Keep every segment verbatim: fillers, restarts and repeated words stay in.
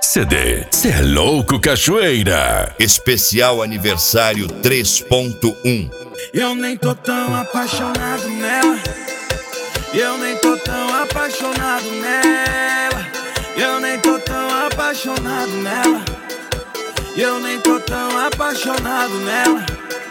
C D Cê é louco, cachoeira. Especial aniversário três ponto um. Eu nem tô tão apaixonado nela. Eu nem tô tão apaixonado nela. Eu nem tô tão apaixonado nela. Eu nem tô tão apaixonado nela.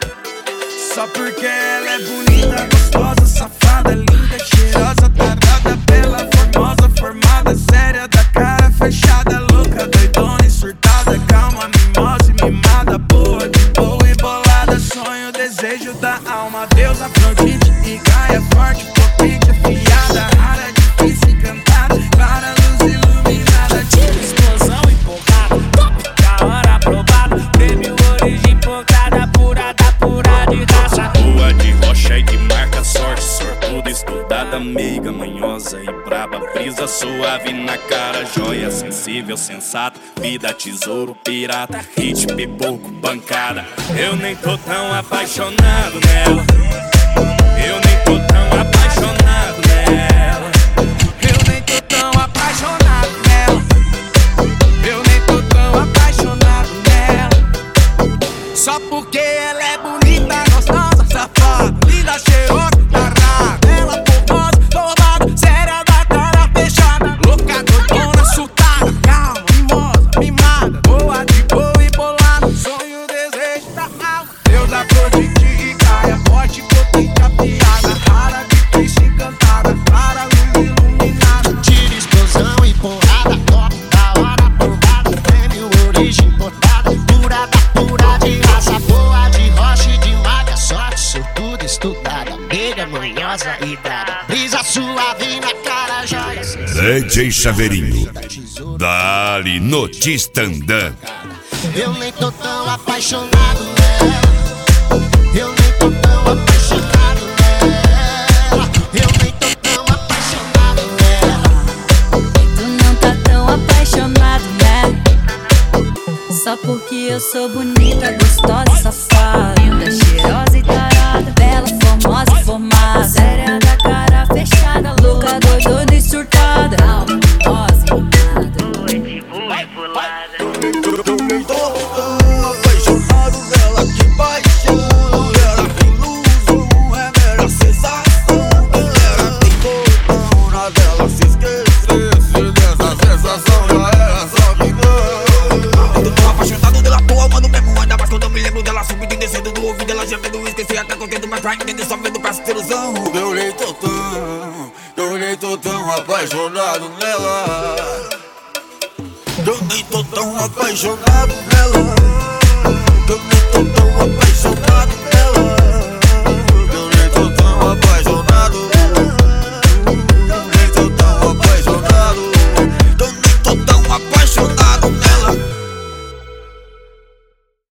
Só porque ela é bonita, gostosa, safada, linda, cheirosa, tarada, bela, formosa, formada, séria, da cara fechada, louca, doidona e surtada, calma, mimosa e mimada, boa, de boa e bolada, sonho, desejo da alma, Deus, Afrodite e Gaia, forte, potente, afiada, rara, difícil, encantada, clara, luz iluminada, tira explosão empolgada, top, da hora aprovada, prêmio origem empolgada, purada, pura de raça. Boa de rocha e de marca, sorte, sortuda, estudada, meiga, manhosa e braba, brisa suave na cara, joia, sensível, sensata, vida, tesouro, pirata, hit, pipoco, bancada. Eu nem tô tão apaixonado nela. Eu nem tô tão apaixonado nela. Eu nem tô tão apaixonado nela. Eu nem tô tão apaixonado nela. Só porque ela é bonita, gostosa, safada, linda, cheirosa, tarada, bela, formosa, formada, séria, da cara fechada, louca, doidona, surtada, calma, mimosa, mimada, boa de boa e bolada, sonho, desejo da alma, Deus, Afrodite e Gaia, forte, potente, afiada, rara, difícil, encantada, clara, luz iluminada, tira explosão e porrada, top, da hora aprovada, prêmio origem importada, pura da pura de raça, boa de rocha e de marca, sorte, sortuda, estudada, meiga, manhosa e dada, brisa suave na cara, joia, D J Chaveirinho, dali no Tistandã. eu nem tô tão apaixonado nela. Eu nem tô tão apaixonado nela. Eu nem tô tão apaixonado nela. Tu não tá tão apaixonado, né? Só porque eu sou bonita, gostosa, safada, linda, cheirosa e tarada, bela, formosa e formada, séria, da cara fechada, louca, doidona e surtada, alma, mimosa e mimada, boa de boa e bolada. Eu nem tô tão apaixonado nela, que paixão, ela tem luz, é mera sensação, ela tem botão na dela, se esquecesse dessa sensação, já era só que não. Eu tô tão apaixonado dela, porra, mano, mesmo ainda mais quando eu me lembro dela subindo e descendo do ouvido, ela já vendo, esqueci até contendo, mas vai entender, só vendo pra ter ilusão. Eu nem tô tão, eu nem tô tão apaixonado nela. Eu nem tô tão apaixonado nela. Eu nem tô tão apaixonado